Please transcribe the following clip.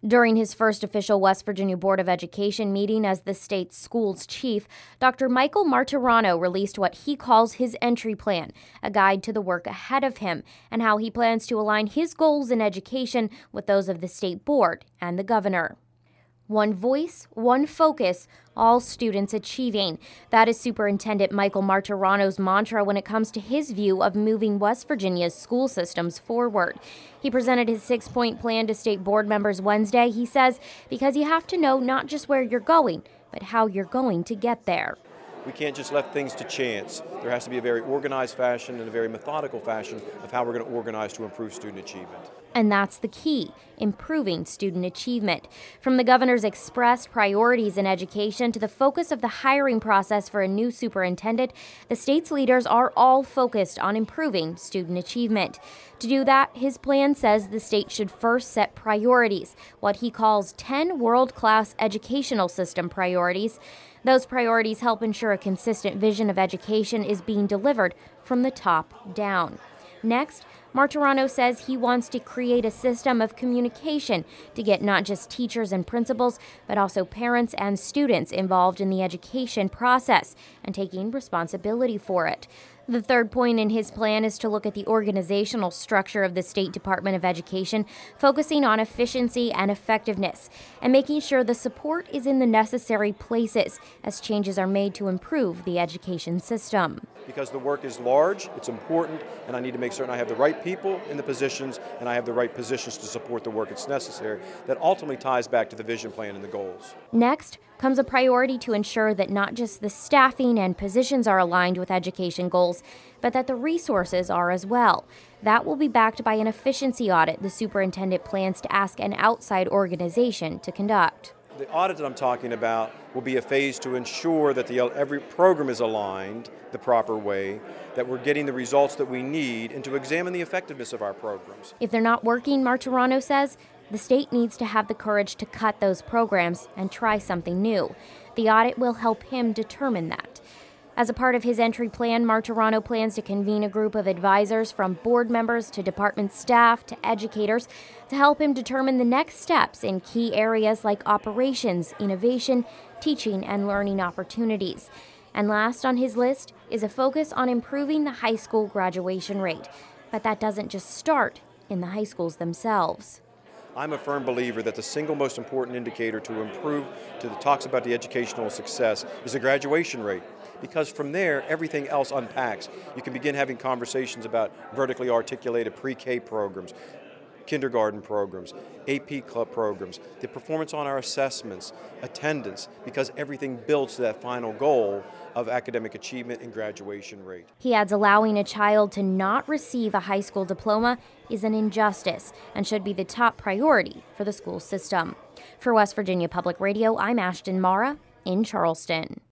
During his first official West Virginia Board of Education meeting as the state's schools chief, Dr. Michael Martirano released what he calls his entry plan, a guide to the work ahead of him, and how he plans to align his goals in education with those of the state board and the governor. One voice, one focus, all students achieving. That is Superintendent Michael Martirano's mantra when it comes to his view of moving West Virginia's school systems forward. He presented his 6-point plan to state board members Wednesday, he says, because you have to know not just where you're going, but how you're going to get there. We can't just let things to chance. There has to be a very organized fashion and a very methodical fashion of how we're going to organize to improve student achievement. And that's the key, improving student achievement. From the governor's expressed priorities in education to the focus of the hiring process for a new superintendent, the state's leaders are all focused on improving student achievement. To do that, his plan says the state should first set priorities, what he calls 10 world-class educational system priorities. Those priorities help ensure a consistent vision of education is being delivered from the top down. Next, Martirano says he wants to create a system of communication to get not just teachers and principals, but also parents and students involved in the education process and taking responsibility for it. The third point in his plan is to look at the organizational structure of the State Department of Education, focusing on efficiency and effectiveness, and making sure the support is in the necessary places as changes are made to improve the education system. Because the work is large, it's important, and I need to make certain I have the right people in the positions and I have the right positions to support the work that's necessary. That ultimately ties back to the vision plan and the goals. Next comes a priority to ensure that not just the staffing and positions are aligned with education goals, but that the resources are as well. That will be backed by an efficiency audit the superintendent plans to ask an outside organization to conduct. The audit that I'm talking about will be a phase to ensure that every program is aligned the proper way, that we're getting the results that we need, and to examine the effectiveness of our programs. If they're not working, Martirano says, the state needs to have the courage to cut those programs and try something new. The audit will help him determine that. As a part of his entry plan, Martirano plans to convene a group of advisors from board members to department staff to educators to help him determine the next steps in key areas like operations, innovation, teaching, and learning opportunities. And last on his list is a focus on improving the high school graduation rate. But that doesn't just start in the high schools themselves. I'm a firm believer that the single most important indicator to improve talks about the educational success is the graduation rate. Because from there, everything else unpacks. You can begin having conversations about vertically articulated pre-K programs, kindergarten programs, AP club programs, the performance on our assessments, attendance, because everything builds to that final goal of academic achievement and graduation rate. He adds allowing a child to not receive a high school diploma is an injustice and should be the top priority for the school system. For West Virginia Public Radio, I'm Ashton Mara in Charleston.